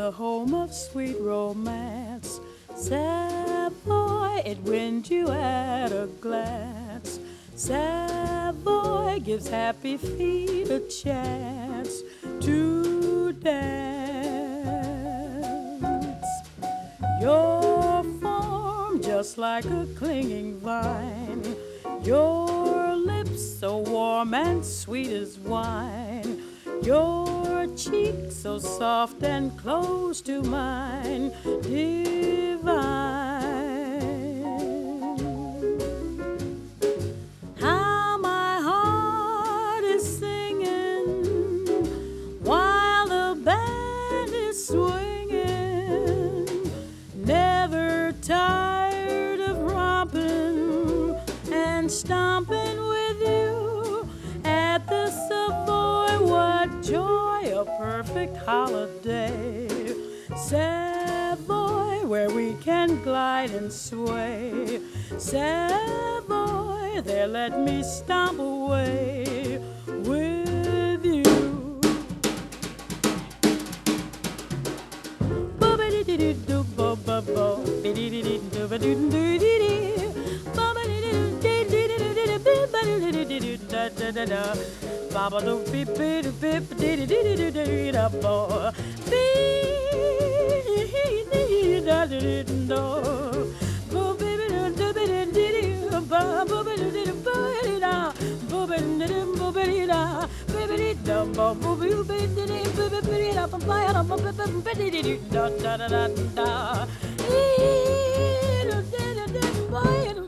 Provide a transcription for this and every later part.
the home of sweet romance. Savoy, it wins you at a glance. Savoy gives happy feet a chance to dance. Your form just like a clinging vine, your lips so warm and sweet as wine, your cheek so soft and close to mine, divine. How my heart is singing while the band is swinging, never tired of romping and stomping with you at the Savoy. What joy, a perfect holiday. Savoy, where we can glide and sway. Savoy, there let me stomp away with you. Baba do beep beep beep dee dee dee dee dee da bo beep da dee do bo baby do be dee dee ba bo be dee ba da bo be dee bo be da baby da bo bo be dee dee be da ba ba da ba be dee da da da da da ee da da da ba do.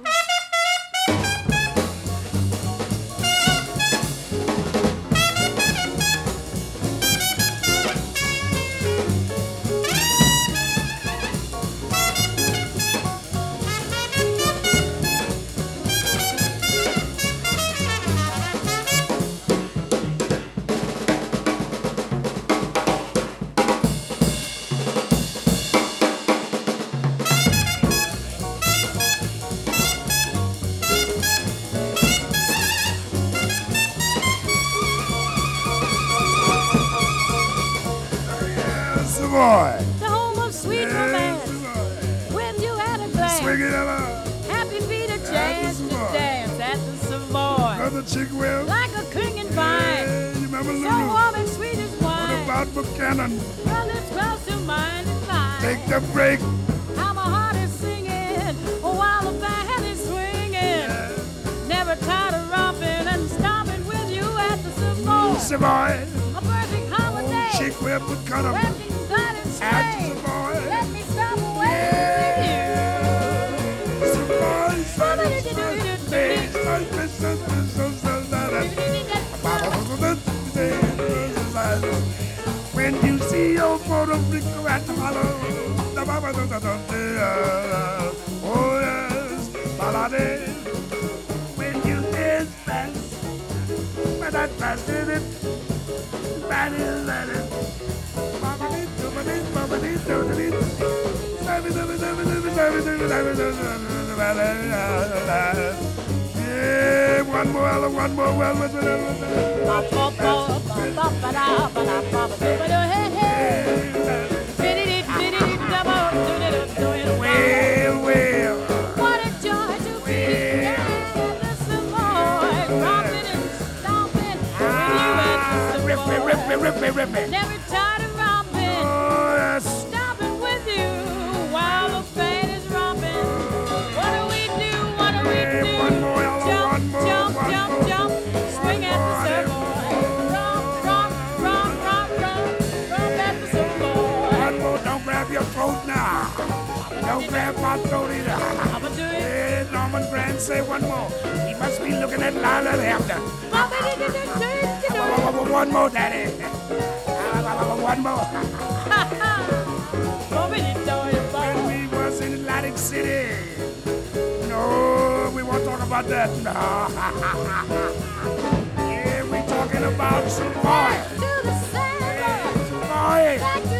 Savoy. The home of sweet romance. With you at a glance. Swing it out. Happy feet a chance to dance at the Savoy. Another chick will. Like a clinging vine. Hey, you remember So Lulu? warm and sweet as What wine. about Buchanan? Her lips close to mine and mine. Take the break. How my heart is singing while the band is swinging. Never tired of romping and stomping with you at the Savoy. Savoy. A perfect holiday. Chick will Buchanan. Let me glide and At sway. the Savoy. Let me stop away Savoy. When you see your photo flicker at the hollow, oh yes, balade. When you dance fast, but that fast did it, bad is that it. Yeah, one more well. Well. What a joy to be at the Savoy, romping and stomping with you at the Savoy. Rip me. Never tired of romping, Oh, yes. stomping with you while the band is romping. What do we do? What do we do? One more, Ella, Jump, one more, jump, one jump, more. jump. Swing at the Savoy. Romp at the Savoy. One more, don't grab your throat now. Don't grab my throat either. I'ma do it. Hey, Norman Grant, say one more. He must be looking at Lila Hampton. One more, Daddy. One more. When we was in Atlantic City. No, we won't talk about that. No. Yeah, we talking about Savoy. To the Savoy. Savoy. Back